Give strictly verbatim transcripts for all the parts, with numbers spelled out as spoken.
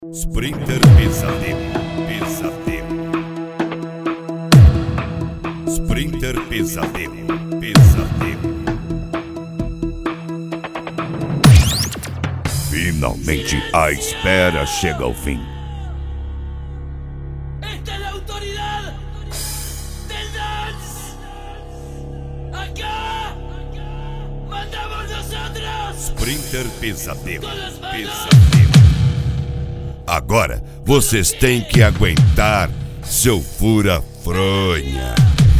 Sprinter Pesadelo, Pesadelo. Sprinter Pesadelo, Pesadelo. Finalmente a espera chega ao fim. ¡Esta es la autoridad del dance! ¡Acá mandamos nosotros! Sprinter Pesadelo, Pesadelo. Agora vocês têm que aguentar seu fura-fronha.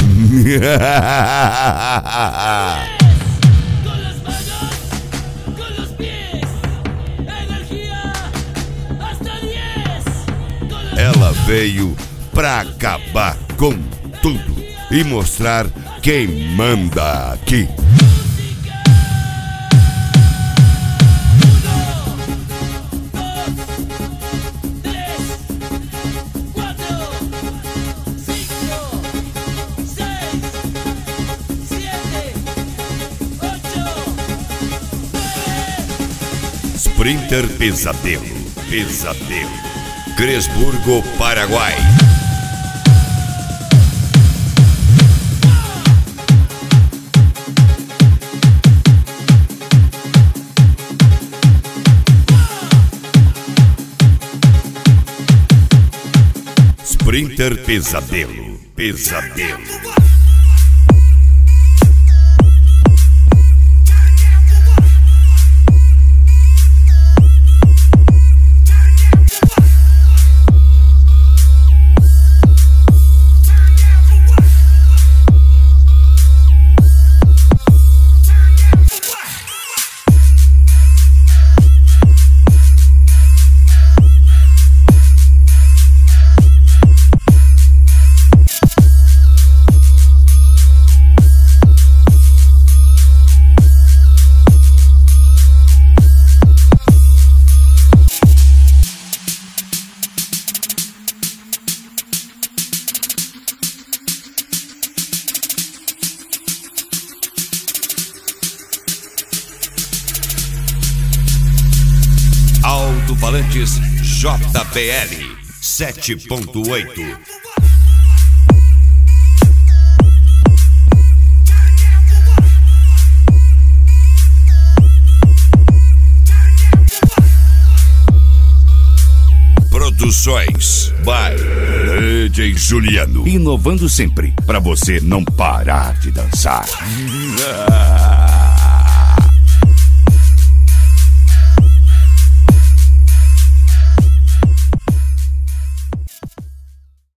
Con las manos, con los pies, energía hasta diez. Con las Ela veio pra acabar com tudo e mostrar quem manda aqui. música. Sprinter Pesadelo, Pesadelo. Cresburgo, Paraguai. Sprinter Pesadelo, Pesadelo. Alto-falantes J B L sete ponto oito. Produções by D J Juliano. Inovando sempre, pra você não parar de dançar.